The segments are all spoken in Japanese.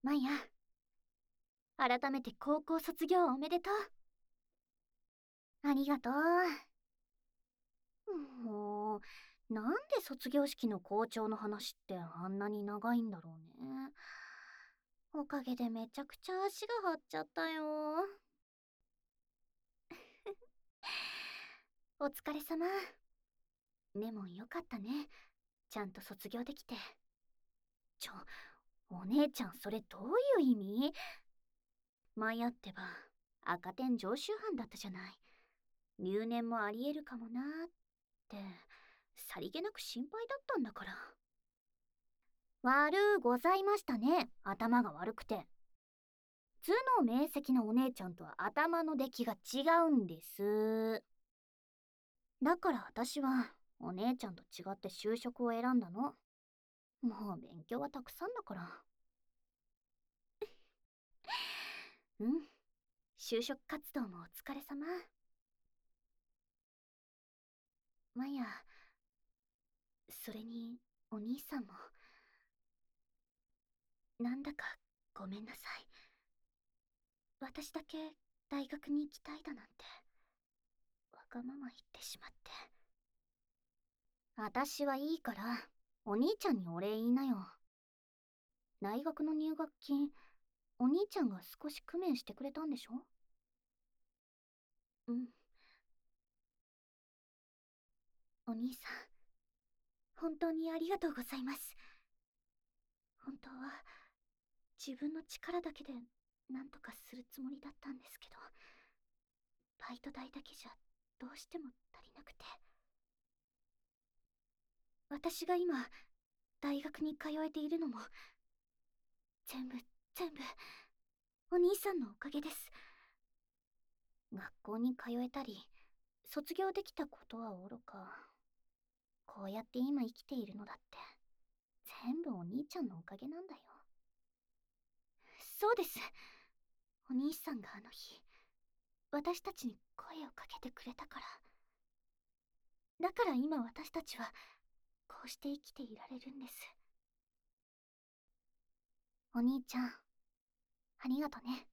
マヤ、改めて高校卒業おめでとう。ありがとう。もう、なんで卒業式の校長の話ってあんなに長いんだろうね。おかげでめちゃくちゃ足が張っちゃったよ。お疲れ様。でもよかったね。ちゃんと卒業できて。お姉ちゃんそれどういう意味？マヤってば、赤点常習犯だったじゃない。留年もありえるかもなーって、さりげなく心配だったんだから。悪うございましたね、頭が悪くて。頭脳明晰なお姉ちゃんとは頭の出来が違うんです。だから私は、お姉ちゃんと違って就職を選んだの。もう勉強はたくさんだから。うん、就職活動もお疲れ様。マヤ、それにお兄さんも、なんだかごめんなさい。私だけ大学に行きたいだなんて、わがまま言ってしまって。私はいいから、お兄ちゃんにお礼言いなよ。大学の入学金、お兄ちゃんが少し工面してくれたんでしょ？うん。お兄さん、本当にありがとうございます。本当は、自分の力だけで何とかするつもりだったんですけど、バイト代だけじゃどうしても足りなくて。私が今、大学に通えているのも、全部、お兄さんのおかげです。学校に通えたり、卒業できたことはおろか、こうやって今生きているのだって、全部お兄ちゃんのおかげなんだよ。そうです。お兄さんがあの日、私たちに声をかけてくれたから。だから今私たちは、こうして生きていられるんです。お兄ちゃん、ありがとね。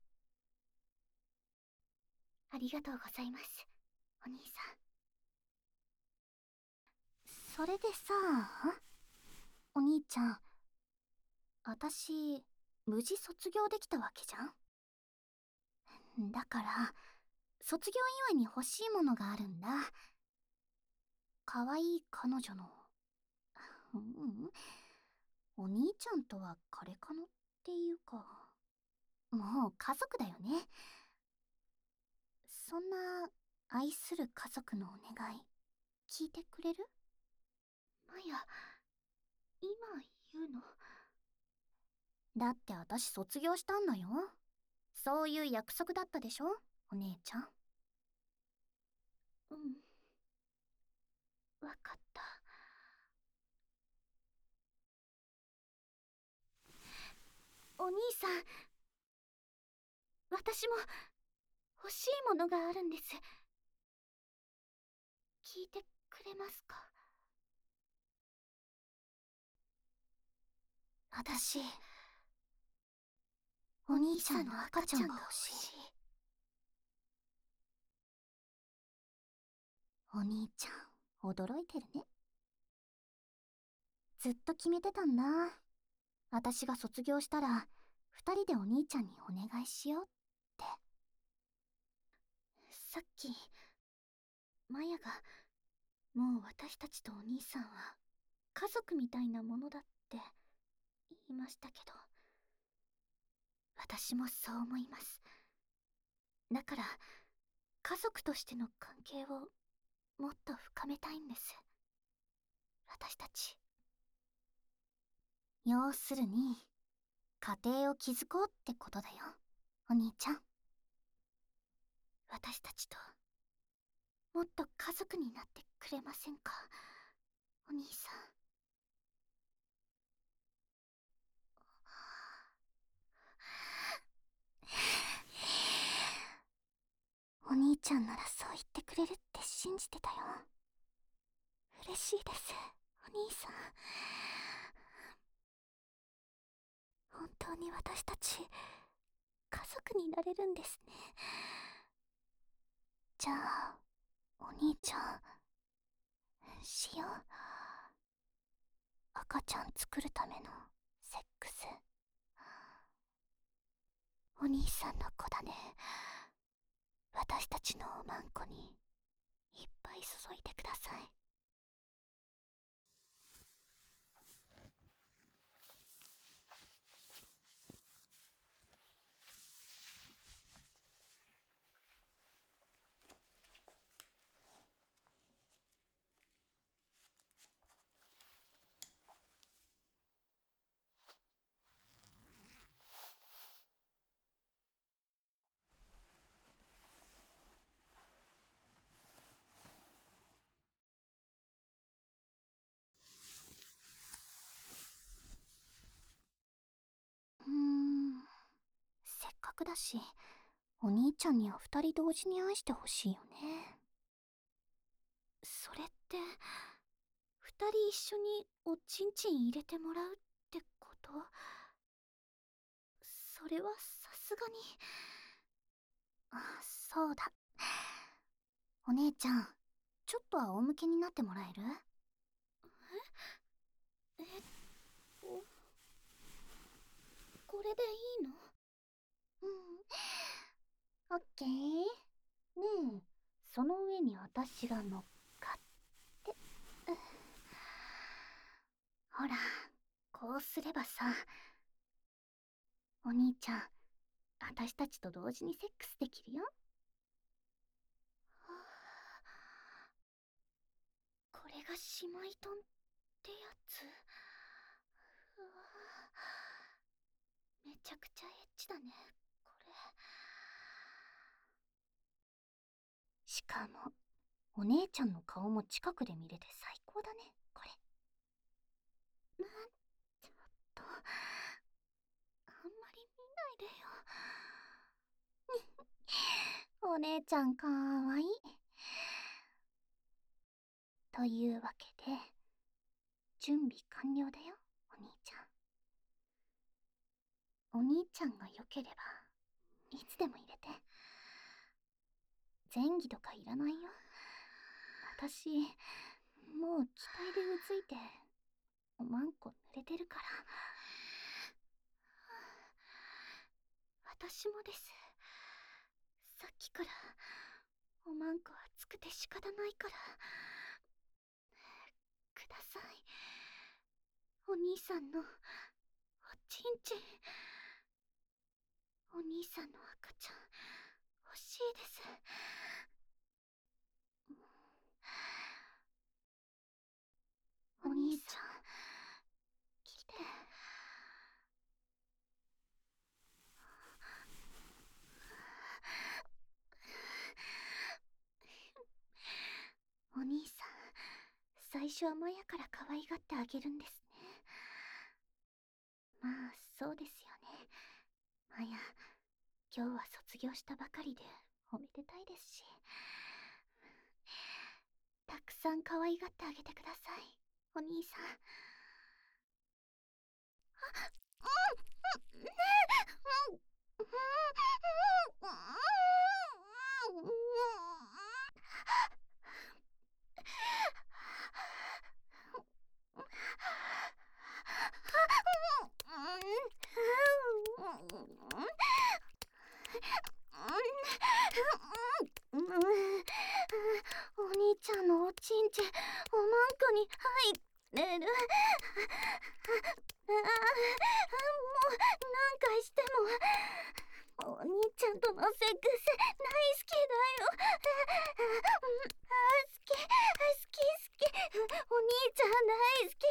ありがとうございます、お兄さん。それでさ、お兄ちゃん、私、無事卒業できたわけじゃん。だから、卒業祝いに欲しいものがあるんだ。可愛い彼女の。うん、お兄ちゃんとは彼かのっていうか、もう家族だよね。そんな愛する家族のお願い、聞いてくれる？マヤ、今言うの？だって私卒業したんだよ。そういう約束だったでしょ、お姉ちゃん。うん、わかった。お兄さん、私も欲しいものがあるんです。聞いてくれますか？私、お兄ちゃんの赤ちゃんが欲しい。お兄ちゃん、驚いてるね。ずっと決めてたんだ。私が卒業したら、二人でお兄ちゃんにお願いしようって。さっき、マヤが、もう私たちとお兄さんは、家族みたいなものだって言いましたけど、私もそう思います。だから、家族としての関係をもっと深めたいんです。私たち。要するに、家庭を築こうってことだよ、お兄ちゃん。私たちと、もっと家族になってくれませんか、お兄さん。お兄ちゃんならそう言ってくれるって信じてたよ。嬉しいです、お兄さん。本当にに私たち家族になれるんですね。じゃあお兄ちゃんしよう。赤ちゃん作るためのセックス。お兄さんの子だね。私たちのおまんこにいっぱい注いでください。せっかくだしお兄ちゃんには2人同時に愛してほしいよね。それって2人一緒におちんちん入れてもらうってこと？それはさすがに。そうだ、お姉ちゃんちょっと仰向けになってもらえる？えっとこれでいいの？オッケー。ねえ、その上に私が乗っかって、ほらこうすればさ、お兄ちゃん私たちと同時にセックスできるよ。これが姉妹丼ってやつ？めちゃくちゃエッチだねこれ。しかもお姉ちゃんの顔も近くで見れて最高だねこれ。ちょっとあんまり見ないでよお姉ちゃんかわいい。というわけで準備完了だよお兄ちゃん。お兄ちゃんが良ければいつでも入れて。前儀とかいらないよ。私もう気体でうずいておまんこ濡れてるから。私もです。さっきからおまんこ熱くて仕方ないからください。お兄さんのおちんちん。お兄さんの赤ちゃん欲しいです。お兄さん来て。お兄さん最初はマヤから可愛がってあげるんですね。まあそうですよね。マヤ今日は卒業したばかりでおめでたいですし、たくさん可愛がってあげてくださいお兄さん。お兄ちゃんのおちんちんおまんこに入ってる。もう何回してもお兄ちゃんとのセックス大好きだよ。好きお兄ちゃん大好き。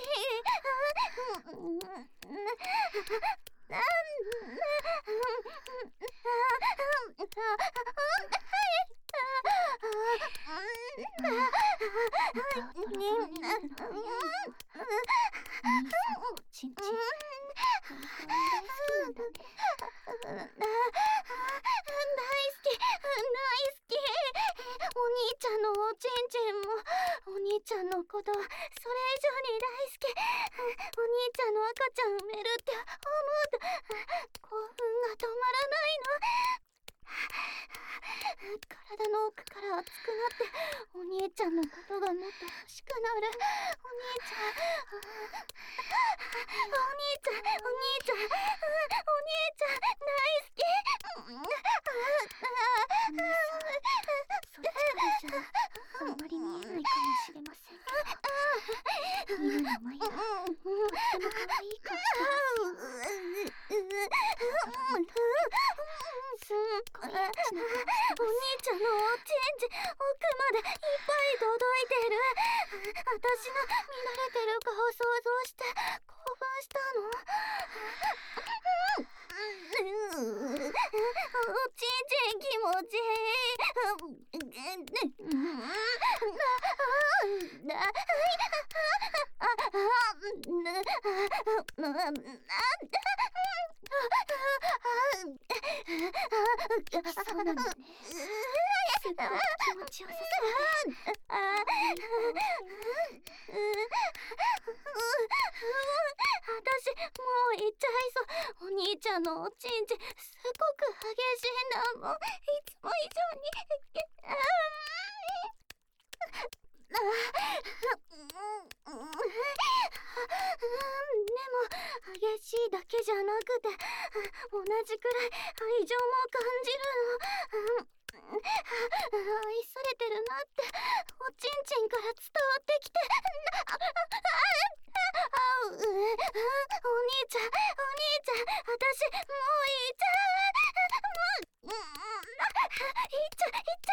ちんちん本当に大好きなんだね。大好き。お兄ちゃんのおちんちんもお兄ちゃんのことそれ以上に大好き。お兄ちゃんの赤ちゃん産めるって思うと興奮が止まらないの。体の奥から熱くなってお兄ちゃんのことがもっと欲しくなる。お兄ちゃん、お兄ちゃん、お兄ちゃん、お兄ちゃん大好き。そっちからじゃあんまり見えないかもしれませんけど、今のマヤとっても可愛い顔してますよ。すっごいエッチな顔してます。お兄ちゃんのおちんち奥までいっぱい届いてる。私の見慣れてる顔想像して興奮したの。おちんちん気持ちいそうなんだね。すごい気持ちよさそうで。私もう行っちゃいそう。お兄ちゃんのおちんちすごく激しいんだもん。いつも以上に。でも激しいだけじゃなくて同じくらい愛情も感じるの。愛されてるなっておちんちんから伝わってきて。お兄ちゃん、お兄ちゃん、私もういいちゃう。もう、いっちゃ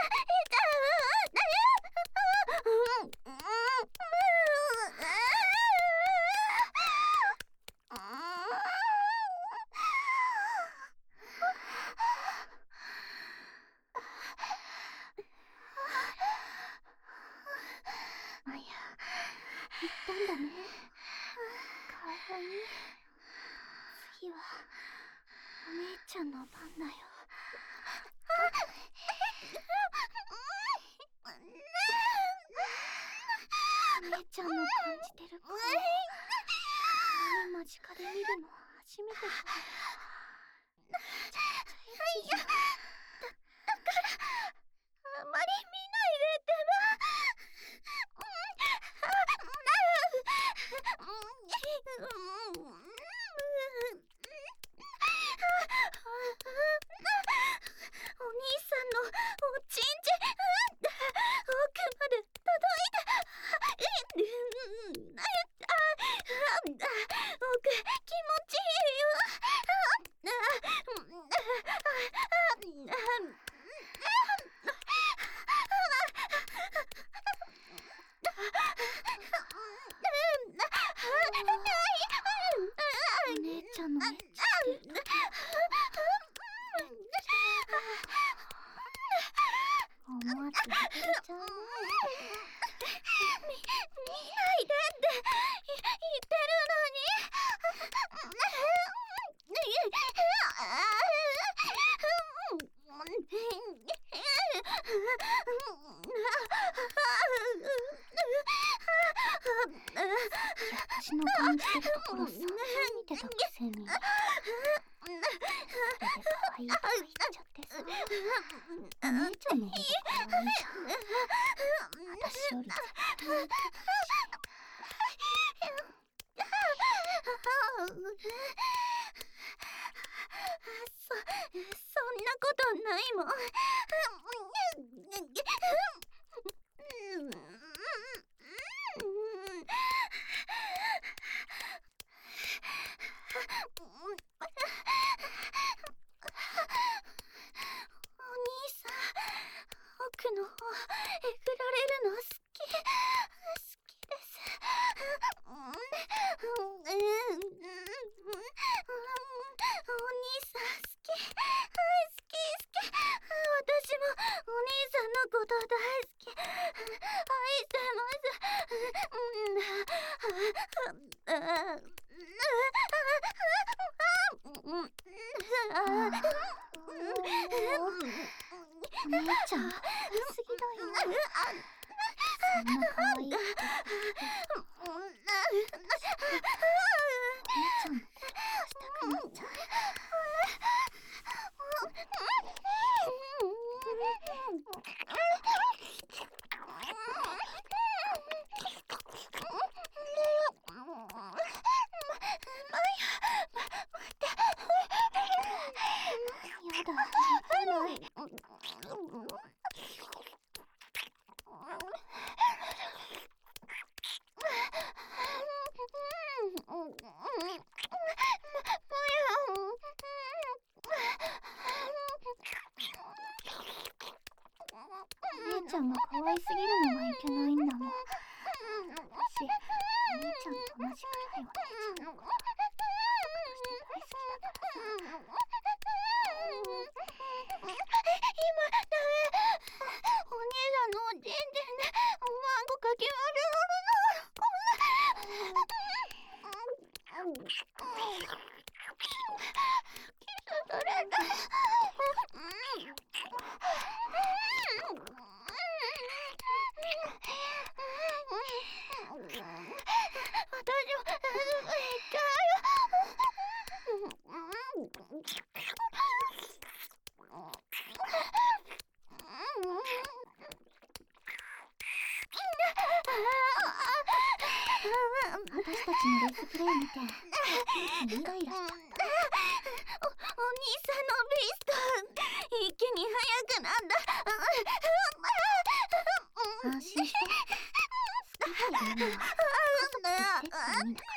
マヤ、言ったんだね。かわいい。次はお姉ちゃんの番だよ。お姉ちゃんの感じてる顔、間近で見るの初めてだ。だからあまり見ないでってば。お兄さんのおちんち奥まで届いた。奥気持ちいいよ。お姉ちゃんのエッチって思わず言っちゃうね。見ないでって言ってるのに。私の感じてるところ散々見てたくせに。それで可愛いとか言っちゃってさ。お姉ちゃんの方が可愛いじゃん。私より絶対イケメンし。そんなことないもん。お兄さん、奥の方えぐられるの好きです。お兄さん好き。私もお兄さんのこと大好き。愛してます。お姉ちゃん、言いすぎだよ。そんな可愛い人んが可愛すぎるのがいけないんだもん。私、お兄ちゃんと同じくらいお姉ちゃんのこと家族として大好きだからさ。今ダメ。お兄さんのおちんちんでおまんこかき割るの。キス取れた。私もすぐ行っちゃ私たちのレースプレイ見てイライラしちゃった。お兄さんのビースト一気に速くなんだ。安心して。好きっていうのは家族としてって意味だから。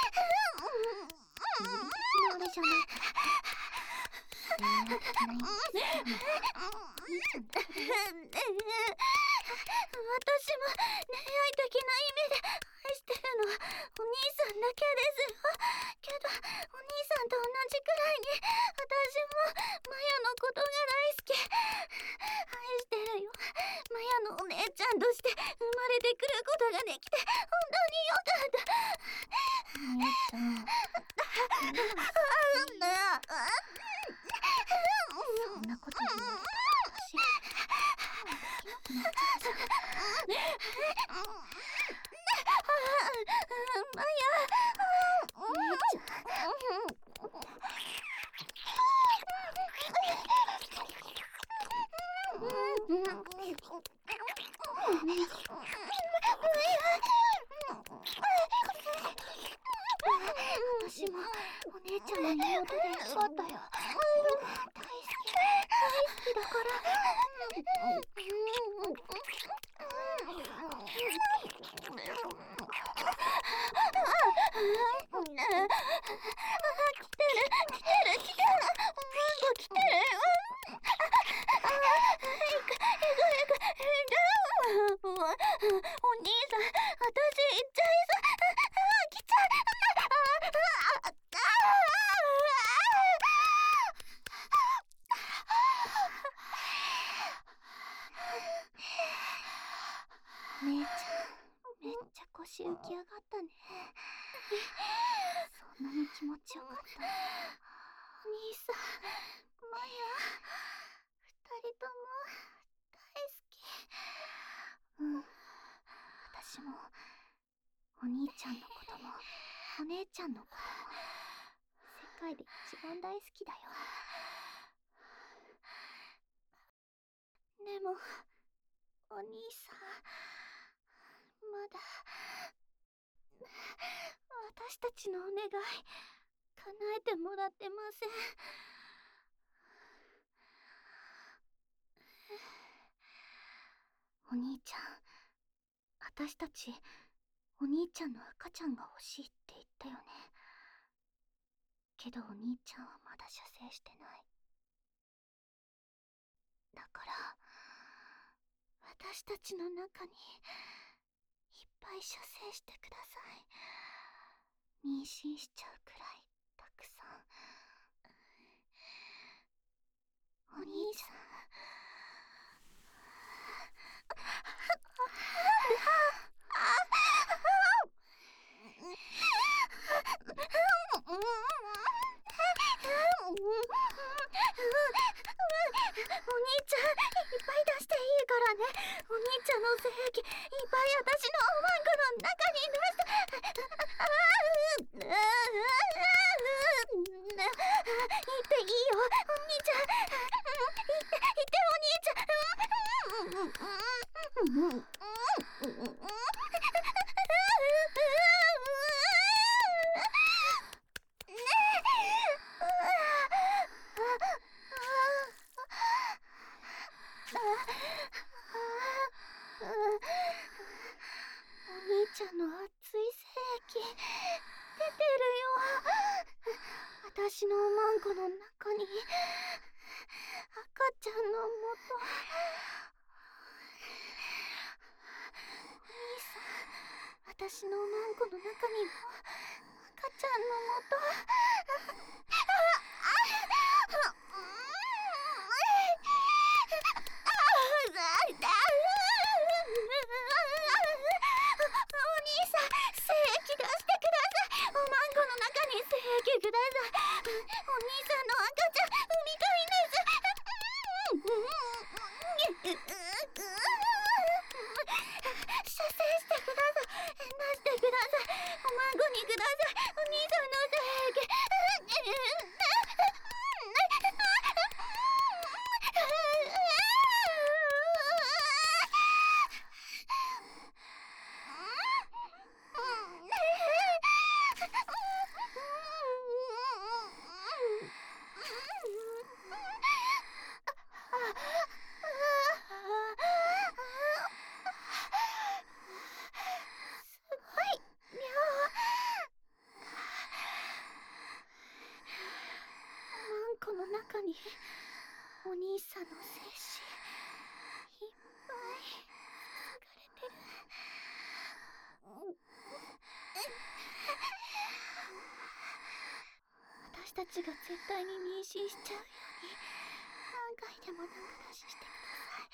無理的なあれじゃないから。恋愛的な意味で好きなのは兄ちゃんだけだよ。私も恋愛的な意味で愛してるのはお兄さんだけですよ。けどお兄さんと同じくらいに私もマヤのことが大好き。愛してるよ。マヤのお姉ちゃんとして生まれてくることができて本当によかった。お姉ちゃん、そんなこと言われたら私できなくなっちゃうじゃん。マヤ、お姉ちゃん。私もお姉ちゃんの妹でよかったよ。大好きだから。お兄さん、私行っちゃいそう。来ちゃう。姉ちゃん、めっちゃ腰浮き上がったね。そんなに気持ちよかった。お兄さん、マヤ、二人とも大好き。私もお兄ちゃんのこともお姉ちゃんのことも世界で一番大好きだよ。でもお兄さん、まだ私たちのお願い叶えてもらってません。お兄ちゃん、私たちお兄ちゃんの赤ちゃんが欲しいって言ったよね。けどお兄ちゃんはまだ射精してない。だから私たちの中にいっぱい射精してください。妊娠しちゃうくらいたくさん。お兄さん、お兄ちゃん、いっぱい出していいからね。お兄ちゃんの精液いっぱい私のおまんこの中に出して。言っていいよ、お兄ちゃん。言ってお兄ちゃん。お兄ちゃんの熱い精液出てるよ。私のおまんこの中に赤ちゃんの元。 私のおまんこの中にも赤ちゃんのもと。お兄さん、精液出してください。おまんこの中に精液ください。お兄さんの赤ちゃん産みたいんです。射精してください。出してください。おまんこにください。お兄さんの精液。この中にお兄さんの精子いっぱい注がれてる。私たちが絶対に妊娠しちゃうように何回でも中出ししてください。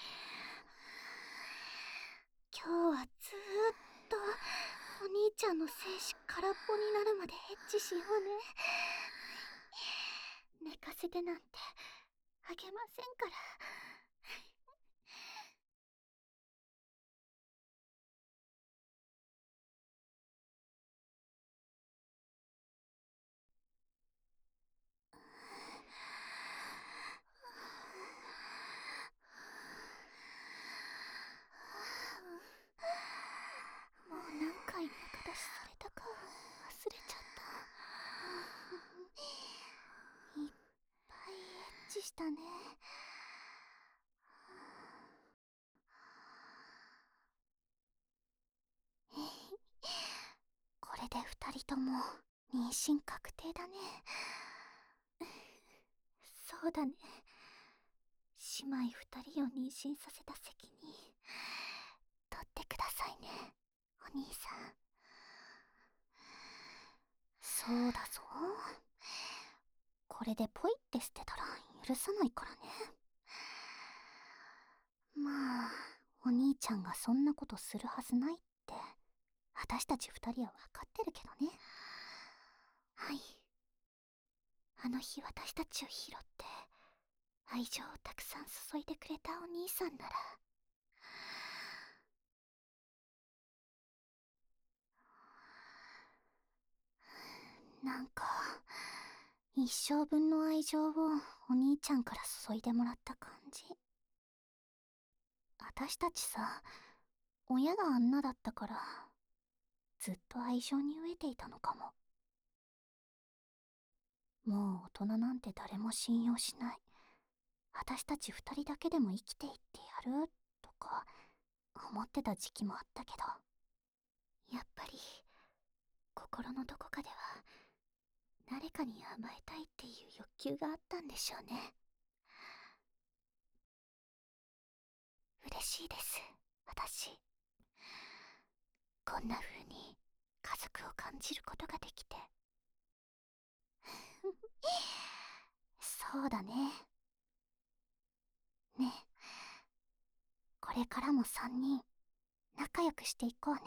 今日はずーっとお兄ちゃんの精子空っぽになるまでエッチしようね。寝かせてなんてあげませんから。もう何回中出しされたか忘れちゃった。いっぱいエッチしたね。これで2人とも妊娠確定だね。そうだね。姉妹2人を妊娠させた責任取ってくださいね、お兄さん。そうだぞ。これでポイって捨てたら許さないからね。まあ、お兄ちゃんがそんなことするはずないって私たち2人は分かってるけどね。はい。あの日私たちを拾って愛情をたくさん注いでくれたお兄さんなら、なんか一生分の愛情をお兄ちゃんから注いでもらった感じ。私たちさ、親があんなだったからずっと愛情に飢えていたのかも。もう大人なんて誰も信用しない、私たち2人だけでも生きていってやるとか思ってた時期もあったけど、やっぱり心のどこかでは誰かに甘えたいっていう欲求があったんでしょうね。嬉しいです、私。こんな風に家族を感じることができて。そうだね。ねえ、これからも3人仲良くしていこうね。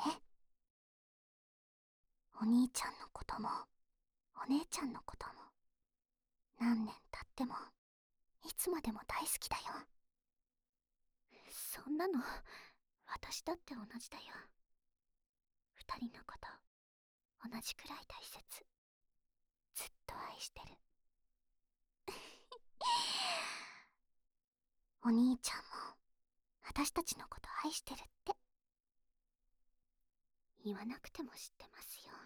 お兄ちゃんのこともお姉ちゃんのことも何年経ってもいつまでも大好きだよ。そんなの私だって同じだよ。2人のこと同じくらい大切、ずっと愛してる。お兄ちゃんも私たちのこと愛してるって言わなくても知ってますよ。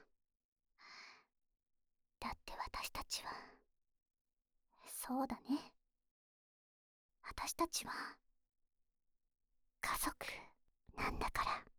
だって私たちは、そうだね、私たちは家族なんだから。